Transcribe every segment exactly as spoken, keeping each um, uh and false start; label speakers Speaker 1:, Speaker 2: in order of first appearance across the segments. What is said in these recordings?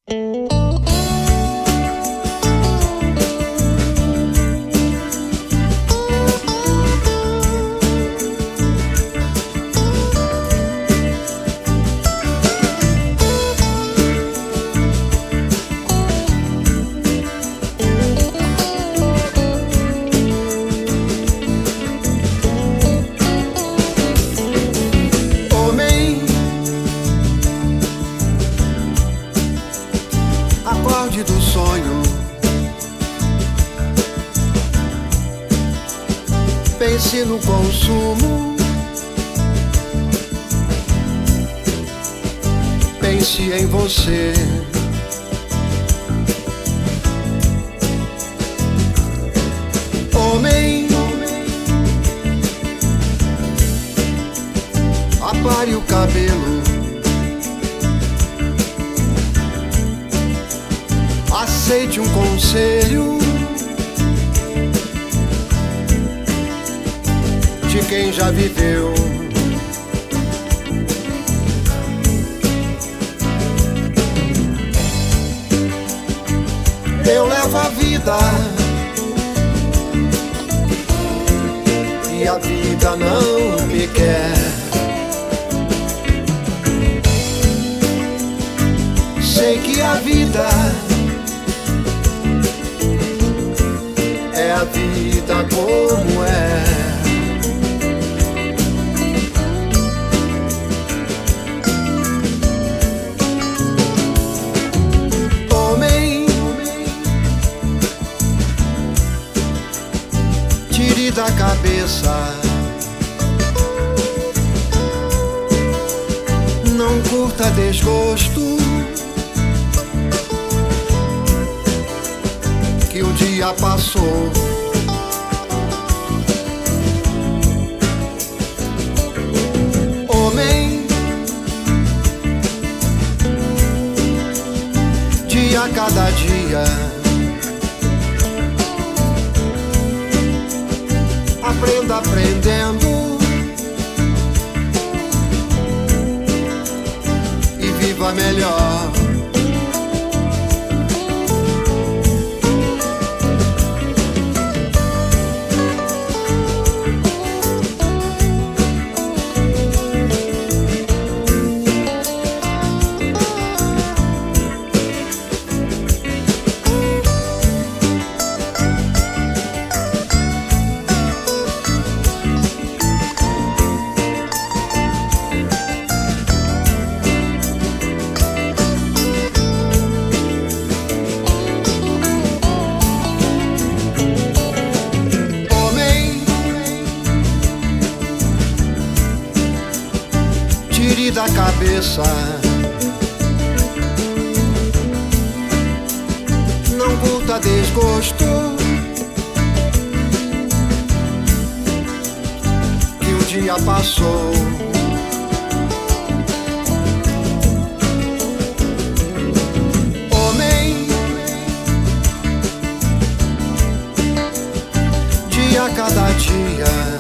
Speaker 1: Do sonho, pense no consumo, pense em você. Homem, apare o cabelo, aceite um conselho de quem já viveu. Eu levo a vida e a vida não me quer. Sei que a vida é a vida como é. Homem, tire da cabeça, não curta desgosto, que o dia passou. Homem, dia a cada dia, aprenda aprendendo e viva melhor. Tire da cabeça, não curta desgosto, que o dia passou. Homem, dia a cada dia,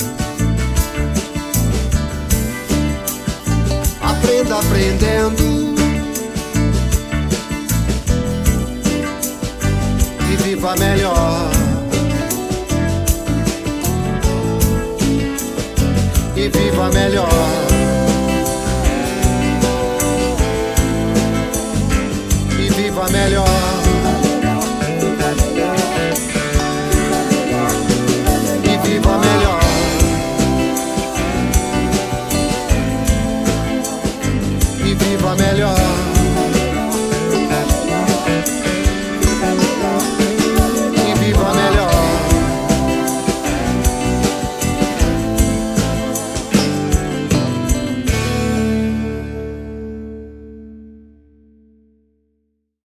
Speaker 1: aprenda aprendendo e viva melhor. E viva melhor. E viva melhor.